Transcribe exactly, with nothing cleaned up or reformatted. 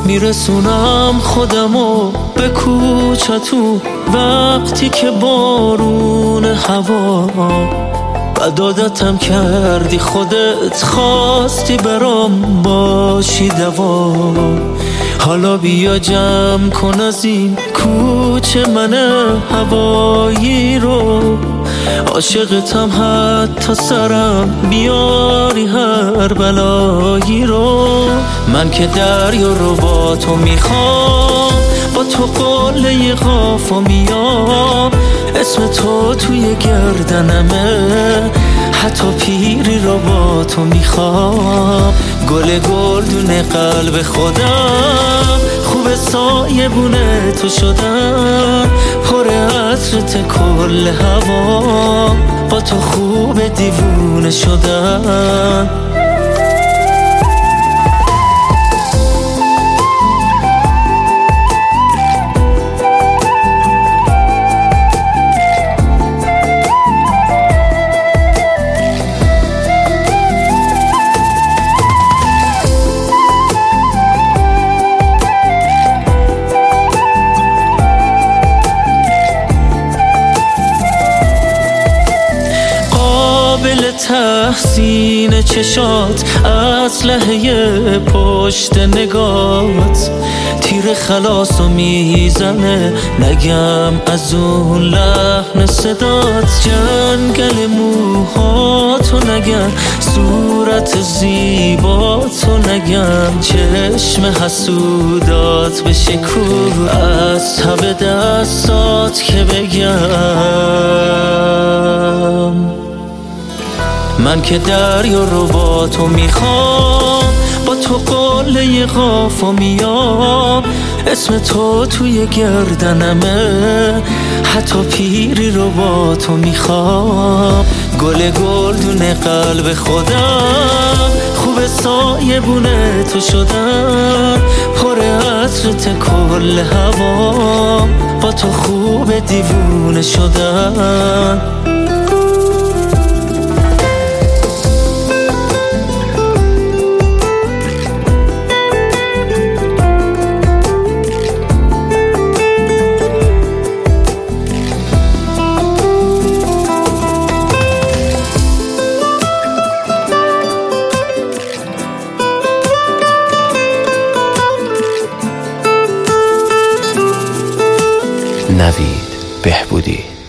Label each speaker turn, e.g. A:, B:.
A: میرسونم خودمو به کوچتون وقتی که بارون هوا بد عادتم کردی، خودت خواستی برام باشی دوا. حالا بیا جمع کن از این کوچه من هوایی رو، عاشقتم حتی سرم بیاری هر بلایی رو. من که دریا رو با تو میخوام، با تو قله قافا میام، اسم تو توی گردنمه، حتی پیری رو با تو میخوام. گل گلدون قلب خودم، خوب سایه بونه تو شدم، پر عطرت کل هوا، با تو خوب دیوونه شدم. تحسین چشات، اسلحه پشت نگات، تیر خلاصو میزنه، نگم از اون لحن صدات، جنگل موهاتو نگم، صورت زیباتو نگم، چشم حسودات به شکوه، از تب دستات که بگم. من که دریا رو با تو میخوام، با تو قله قافا میام، اسم تو توی گردنمه، حتی پیری رو با تو میخوام. گل گلدون قلب خودم، خوب سایه بونه تو شدم، پر عطرت کل هوا، با تو خوب دیوونه شدم.
B: نوید بهبودی.